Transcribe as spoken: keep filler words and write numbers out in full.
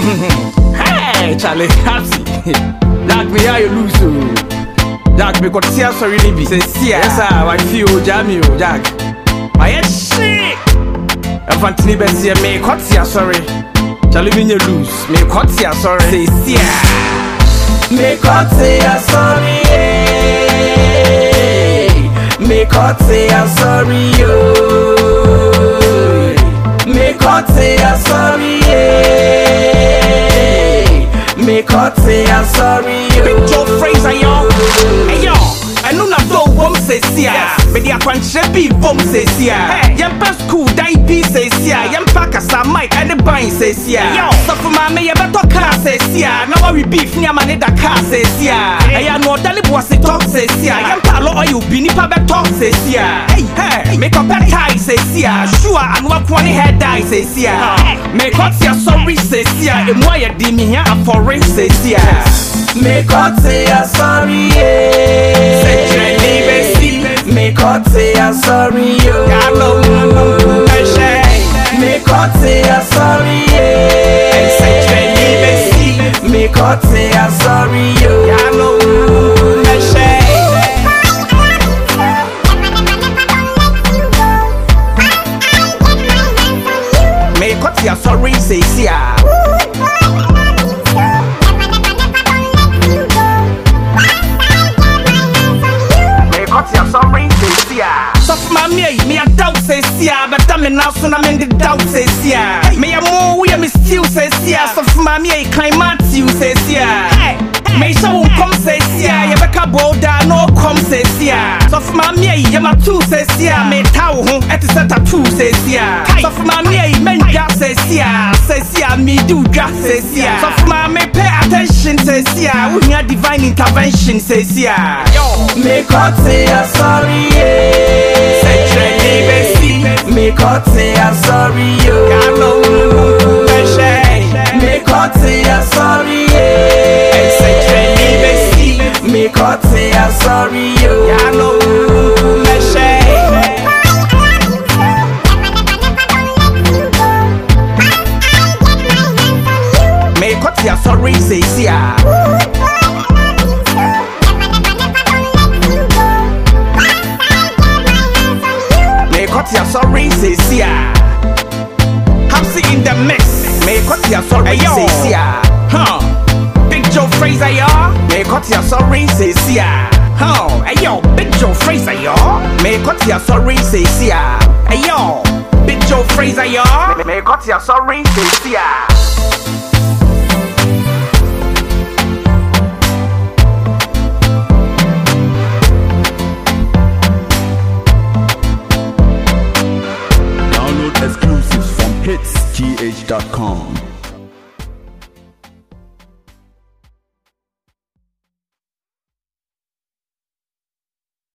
Hey, Charlie, happy. Jack, me how you lose you? Jack, me got tears sorry nibi. Say yes, I feel jammy, Jack. My shit. I'm fancy best here. Me got tears sorry. Charlie, me you lose. Me got tears sorry. Say yeah. Me got tears sorry. Me got tears sorry. Me got tears sorry. Me cut say I'm sorry. Big Joe Fraser, yo. Hey, yo. I know not though, bomb says, yeah. But the Aquanchepi bomb says, yeah. Yam pass school, die piece says, yeah. Yam packers are Mike and the bind says, yeah. Yo. So for my mayor, better car says, yeah. Now we beef, near my neighbor car says, yeah. I know Dali was a talk says, yeah. Yam palo or you be nipa back talk says, yeah. Hey, hey. Make up a tie says, yeah. Sure, and what one head die says, yeah. Make up your sorry says, yeah. And why you did me here for race says, yeah. Make up say I'm sorry, yeah. Make up say I'm sorry, yo. Make up say I'm sorry, yeah. Make up say I'm sorry, yo. Make up say sorry, says yeah. So for my me, me a doubt says yeah, but I'm now so I'm in the doubt says yeah. Me a more we me still says yeah. So for my me, climate you says yeah. Me show come says yeah, you back a border no come says yeah. So for my me, you my two says yeah. Me tau home at the center two says yeah. So for my me, men just says yeah, says yeah. Me do just says yeah. So for my me, pay attention says yeah. We need divine intervention says yeah. Me God say I'm sorry, yeah. Me God say I'm sorry, yo. Me God say I'm sorry, yeah. Me God say I'm sorry, yo. Me God say I'm sorry, says yeah. You're sorry, says yeah. I'm in the mix. Make what you're sorry, says yeah. Huh? Big Joe Fraser, y'all. Make what you're sorry, says yeah. Huh? Hey yo, Big Joe Fraser, y'all. Make what you're sorry, says yeah. Hey yo, Big Joe Fraser, y'all. Make what you're sorry, says yeah. Exclusives from hits T H dot com.